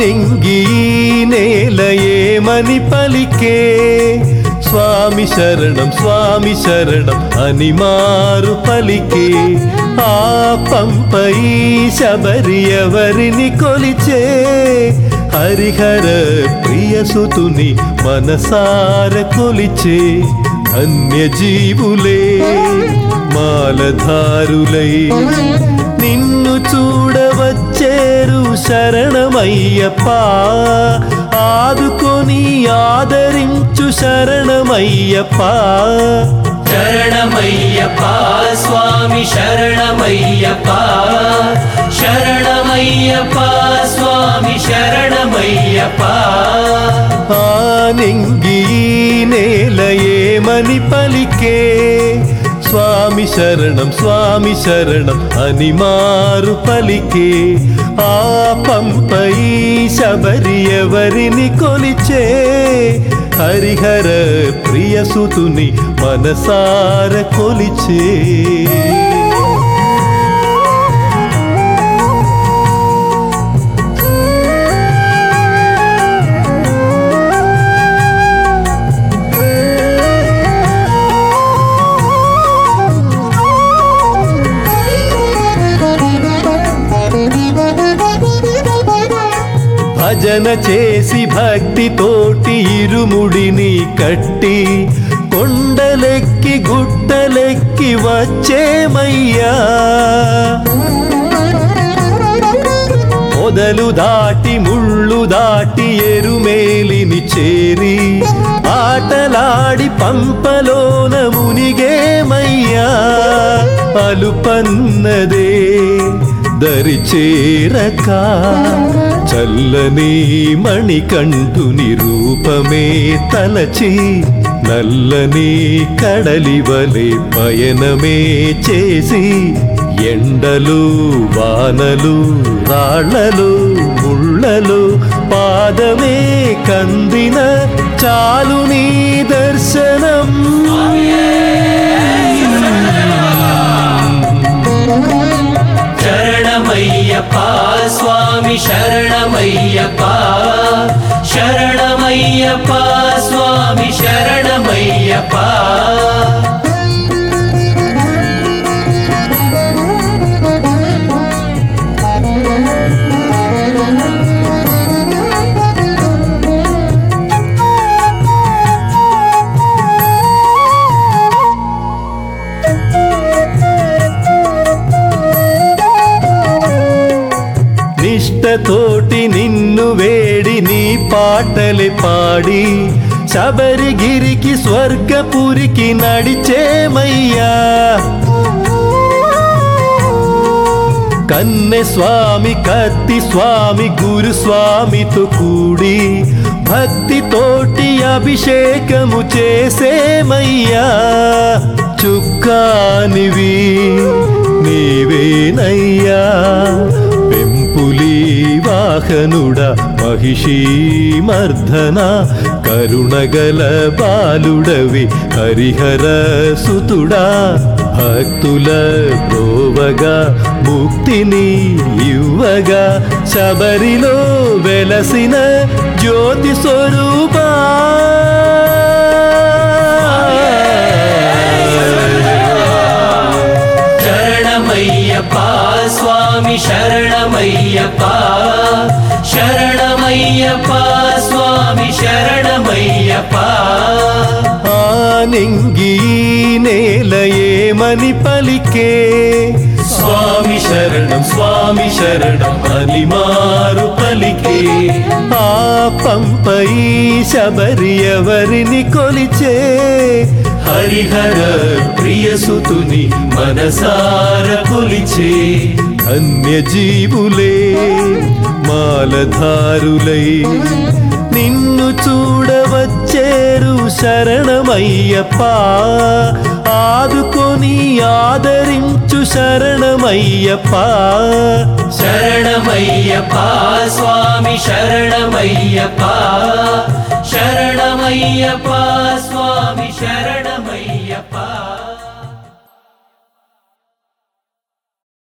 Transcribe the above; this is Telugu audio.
నింగి నేల ఏమని పలికే స్వామి శరణం అని మారు పలికే ఆ పంపై శబరి ఎవరిని కొలిచే హరిహర ప్రియసుతుని మనసార కొలిచే ధన్యజీవులే మాలధారులై నిన్ను చూడవచ్చేరు శరణమయ్యప్ప ఆదుకొని ఆదరించు శరణమయ్యప్ప శరణమయ్యప్ప స్వామి శరణమయ్యప్ప శరణమయ్యప్ప స్వామి శరణమయ్యప్ప ఆ నింగి నేల ఏమని పలికే స్వామి శరణం అని మారు పలికే ఆ పంపై శబరి ఎవరిని కొలిచే హరిహర ప్రియసుతుని మనసార కొలిచే భజన చేసి భక్తితోటి ఇరుముడిని కట్టి కొండలెక్కి గుట్టలెక్కి వచ్చేమయ్యా పొదలు దాటి ముళ్ళు దాటి ఎరుమేలిని చేరి ఆటలాడి పంపలోన మునిగేమయ్యా అలుపన్నదే దరిచేరక చల్లని మణికంఠుని రూపమే తలచి నల్లని కడలివలే పయనమే చేసి ఎండలు వానలు రాళ్ళలు ముళ్ళలు పాదమే కందిన చాలు నీ దర్శనం శరణమయ్యప్ప స్వామి శరణమయ్యప్ప శరణమయ్యప్ప స్వామి శరణమయ్యప్ప నిష్టతోటి నిన్ను వేడి నీ పాటలే పాడి శబరిగిరికి స్వర్గపురికి నడిచేమయ్యా కన్నె స్వామి కత్తి స్వామి గురుస్వామితో కూడి భక్తితోటి అభిషేకము చేసేమయ్యా చుక్కానివి నీవేనయ్యా పెంపులి వాహనుడా మహిషీ మర్దన కరుణగల బాలుడవి హరిహర సుతుడా భక్తుల బ్రోవగా ముక్తిని ఇవ్వగా శబరిలో వెలసిన జ్యోతి స్వరూపా శరణమయ్యప్ప స్వామి శరణమయ్యప్ప శరణమయ్యప్ప స్వామి శరణమయ్యప్ప ఆ నింగి నేల ఏమని పలికే స్వామి శరణం అని మారు పలికే ఆ పంపై శబరి ఎవరిని కొలిచే హరిహర ప్రియసుతుని మనసార కొలిచే ధన్యజీవులే మాలధారులై నిన్ను చూడవచ్చేరు శరణమయ్యప్ప ఆదుకొని ఆదరించు శరణమయ్యప్ప శరణమయ్యప్ప స్వామి శరణమయ్యప్ప శరణమయ్యప్ప స్వామి శరణమయ్యప్ప